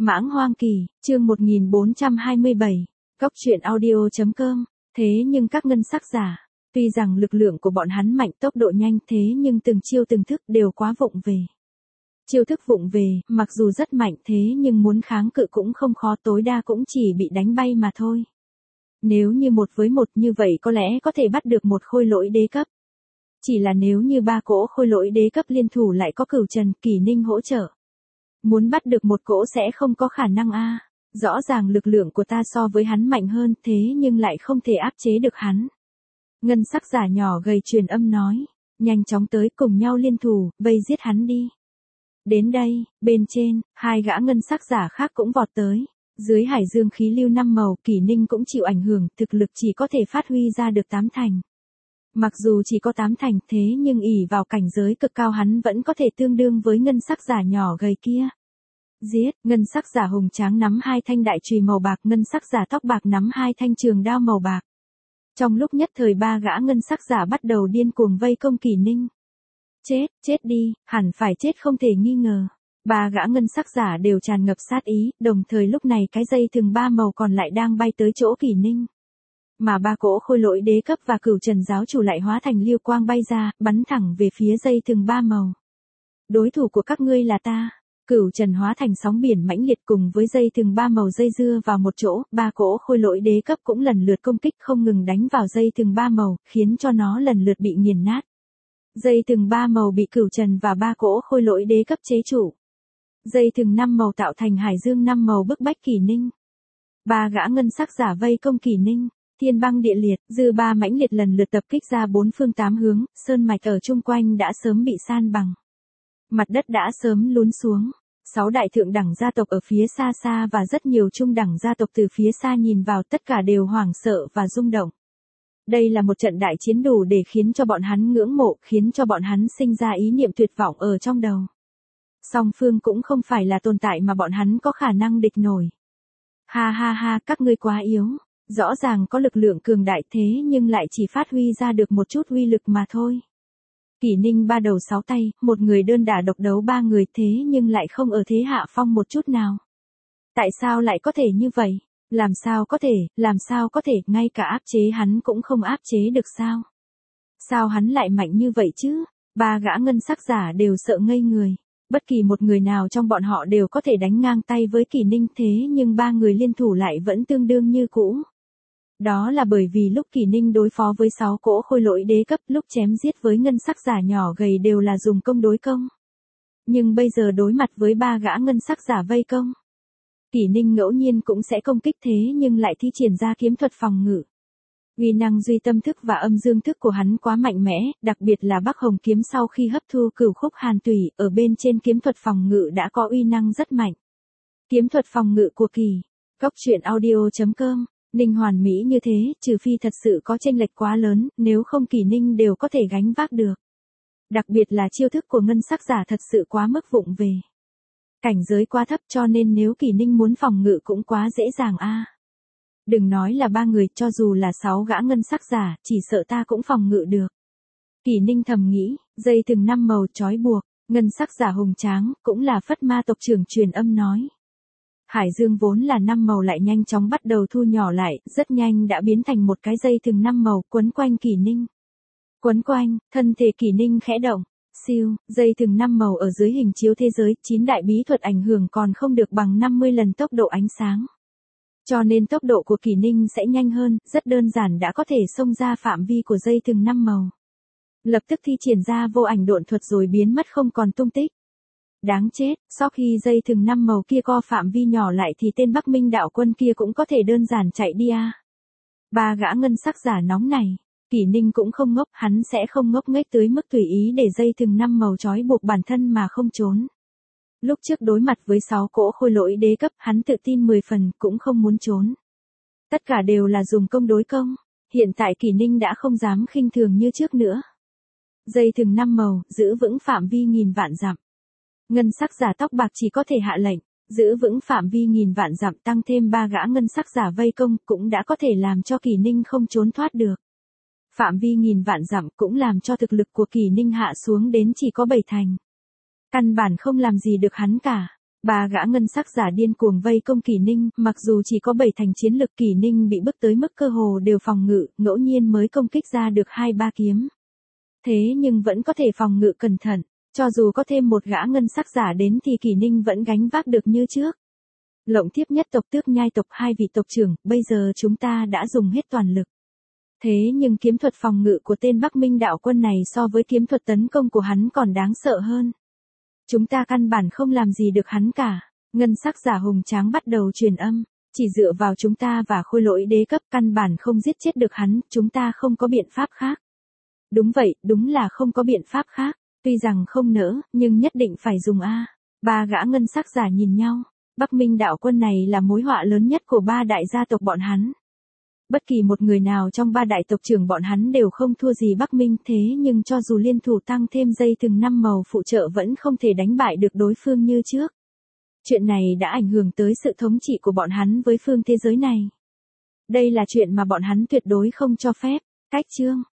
Mãng Hoang Kỳ, chương 1427, Cốc truyện audio.com. Thế nhưng các ngân sắc giả, tuy rằng lực lượng của bọn hắn mạnh, tốc độ nhanh, thế nhưng từng chiêu từng thức đều quá vụng về. Chiêu thức vụng về, mặc dù rất mạnh thế nhưng muốn kháng cự cũng không khó, tối đa cũng chỉ bị đánh bay mà thôi. Nếu như 1 với 1 như vậy có lẽ có thể bắt được một khôi lỗi đế cấp. Chỉ là nếu như 3 cỗ khôi lỗi đế cấp liên thủ lại có Cửu Trần, Kỷ Ninh hỗ trợ, muốn bắt được một cỗ sẽ không có khả năng a. Rõ ràng lực lượng của ta so với hắn mạnh hơn, thế nhưng lại không thể áp chế được hắn. Ngân sắc giả nhỏ gầy truyền âm nói, nhanh chóng tới, cùng nhau liên thủ, vây giết hắn đi. Đến đây, bên trên, 2 gã ngân sắc giả khác cũng vọt tới. Dưới hải dương khí lưu 5 màu, Kỷ Ninh cũng chịu ảnh hưởng, thực lực chỉ có thể phát huy ra được 8 thành. Mặc dù chỉ có 8 thành, thế nhưng ỷ vào cảnh giới cực cao hắn vẫn có thể tương đương với ngân sắc giả nhỏ gầy kia. Giết, ngân sắc giả hùng tráng nắm 2 thanh đại chùy màu bạc, ngân sắc giả tóc bạc nắm 2 thanh trường đao màu bạc. Trong lúc nhất thời 3 gã ngân sắc giả bắt đầu điên cuồng vây công Kỷ Ninh. Chết đi, hẳn phải chết không thể nghi ngờ. 3 gã ngân sắc giả đều tràn ngập sát ý, đồng thời lúc này cái dây thừng 3 màu còn lại đang bay tới chỗ Kỷ Ninh. Mà 3 cỗ khôi lỗi đế cấp và Cửu Trần giáo chủ lại hóa thành lưu quang bay ra, bắn thẳng về phía dây thừng 3 màu. Đối thủ của các ngươi là ta. Cửu Trần hóa thành sóng biển mãnh liệt cùng với dây thừng 3 màu dây dưa vào một chỗ, 3 cỗ khôi lỗi đế cấp cũng lần lượt công kích không ngừng đánh vào dây thừng 3 màu, khiến cho nó lần lượt bị nghiền nát. Dây thừng 3 màu bị Cửu Trần và 3 cỗ khôi lỗi đế cấp chế trụ. Dây thừng 5 màu tạo thành hải dương 5 màu bức bách Kỷ Ninh. 3 gã ngân sắc giả vây công Kỷ Ninh, thiên băng địa liệt, dư ba mãnh liệt lần lượt tập kích ra 4 phương 8 hướng, sơn mạch ở chung quanh đã sớm bị san bằng. Mặt đất đã sớm lún xuống. 6 đại thượng đẳng gia tộc ở phía xa xa và rất nhiều trung đẳng gia tộc từ phía xa nhìn vào, tất cả đều hoảng sợ và rung động. Đây là một trận đại chiến đủ để khiến cho bọn hắn ngưỡng mộ, khiến cho bọn hắn sinh ra ý niệm tuyệt vọng ở trong đầu. Song phương cũng không phải là tồn tại mà bọn hắn có khả năng địch nổi. Ha ha ha, các ngươi quá yếu. Rõ ràng có lực lượng cường đại thế nhưng lại chỉ phát huy ra được một chút uy lực mà thôi. Kỷ Ninh 3 đầu 6 tay, một người đơn đả độc đấu 3 người thế nhưng lại không ở thế hạ phong một chút nào. Tại sao lại có thể như vậy? Làm sao có thể, ngay cả áp chế hắn cũng không áp chế được sao? Sao hắn lại mạnh như vậy chứ? 3 gã ngân sắc giả đều sợ ngây người. Bất kỳ một người nào trong bọn họ đều có thể đánh ngang tay với Kỷ Ninh thế nhưng 3 người liên thủ lại vẫn tương đương như cũ. Đó là bởi vì lúc Kỷ Ninh đối phó với 6 cỗ khôi lỗi đế cấp, lúc chém giết với ngân sắc giả nhỏ gầy đều là dùng công đối công. Nhưng bây giờ đối mặt với 3 gã ngân sắc giả vây công, Kỷ Ninh ngẫu nhiên cũng sẽ công kích thế nhưng lại thi triển ra kiếm thuật phòng ngự. Uy năng duy tâm thức và âm dương thức của hắn quá mạnh mẽ, đặc biệt là Bắc Hồng kiếm sau khi hấp thu cửu khúc hàn tủy, ở bên trên kiếm thuật phòng ngự đã có uy năng rất mạnh. Kiếm thuật phòng ngự của Cốc truyện audio.com. Ninh hoàn mỹ như thế, trừ phi thật sự có chênh lệch quá lớn, nếu không Kỷ Ninh đều có thể gánh vác được. Đặc biệt là chiêu thức của ngân sắc giả thật sự quá mức vụng về. Cảnh giới quá thấp cho nên nếu Kỷ Ninh muốn phòng ngự cũng quá dễ dàng a. Đừng nói là 3 người, cho dù là 6 gã ngân sắc giả, chỉ sợ ta cũng phòng ngự được. Kỷ Ninh thầm nghĩ, dây thừng 5 màu trói buộc, ngân sắc giả hùng tráng, cũng là Phất Ma tộc trưởng truyền âm nói. Hải dương vốn là 5 màu lại nhanh chóng bắt đầu thu nhỏ lại, rất nhanh đã biến thành một cái dây thừng 5 màu quấn quanh Kỷ Ninh. Quấn quanh, thân thể Kỷ Ninh khẽ động, siêu, dây thừng 5 màu ở dưới hình chiếu thế giới, 9 đại bí thuật ảnh hưởng còn không được bằng 50 lần tốc độ ánh sáng. Cho nên tốc độ của Kỷ Ninh sẽ nhanh hơn, rất đơn giản đã có thể xông ra phạm vi của dây thừng 5 màu. Lập tức thi triển ra vô ảnh độn thuật rồi biến mất không còn tung tích. Đáng chết, sau khi dây thừng 5 màu kia co phạm vi nhỏ lại thì tên Bắc Minh đạo quân kia cũng có thể đơn giản chạy đi à. 3 gã ngân sắc giả nóng này, Kỷ Ninh cũng không ngốc, hắn sẽ không ngốc nghếch tới mức tùy ý để dây thừng 5 màu trói buộc bản thân mà không trốn. Lúc trước đối mặt với 6 cỗ khôi lỗi đế cấp, hắn tự tin 10 phần, cũng không muốn trốn. Tất cả đều là dùng công đối công, hiện tại Kỷ Ninh đã không dám khinh thường như trước nữa. Dây thừng 5 màu, giữ vững phạm vi nghìn vạn dặm. Ngân sắc giả tóc bạc chỉ có thể hạ lệnh, giữ vững phạm vi nghìn vạn dặm, tăng thêm 3 gã ngân sắc giả vây công cũng đã có thể làm cho Kỷ Ninh không trốn thoát được. Phạm vi nghìn vạn dặm cũng làm cho thực lực của Kỷ Ninh hạ xuống đến chỉ có 7 thành. Căn bản không làm gì được hắn cả. Ba gã ngân sắc giả điên cuồng vây công Kỷ Ninh, mặc dù chỉ có 7 thành chiến lực, Kỷ Ninh bị bức tới mức cơ hồ đều phòng ngự, ngẫu nhiên mới công kích ra được 2-3 kiếm. Thế nhưng vẫn có thể phòng ngự cẩn thận, cho dù có thêm một gã ngân sắc giả đến thì Kỷ Ninh vẫn gánh vác được như trước. Lộng tiếp nhất tộc Tước Nhai tộc, 2 vị tộc trưởng, bây giờ chúng ta đã dùng hết toàn lực. Thế nhưng kiếm thuật phòng ngự của tên Bắc Minh đạo quân này so với kiếm thuật tấn công của hắn còn đáng sợ hơn. Chúng ta căn bản không làm gì được hắn cả. Ngân sắc giả hùng tráng bắt đầu truyền âm. Chỉ dựa vào chúng ta và khôi lỗi đế cấp căn bản không giết chết được hắn, chúng ta không có biện pháp khác. Đúng vậy, đúng là không có biện pháp khác. Tuy rằng không nỡ, nhưng nhất định phải dùng a. Ba gã ngân sắc giả nhìn nhau. Bắc Minh đạo quân này là mối họa lớn nhất của ba đại gia tộc bọn hắn. Bất kỳ một người nào trong ba đại tộc trưởng bọn hắn đều không thua gì Bắc Minh, thế nhưng cho dù liên thủ tăng thêm dây thừng 5 màu phụ trợ vẫn không thể đánh bại được đối phương như trước. Chuyện này đã ảnh hưởng tới sự thống trị của bọn hắn với phương thế giới này. Đây là chuyện mà bọn hắn tuyệt đối không cho phép. Cách chương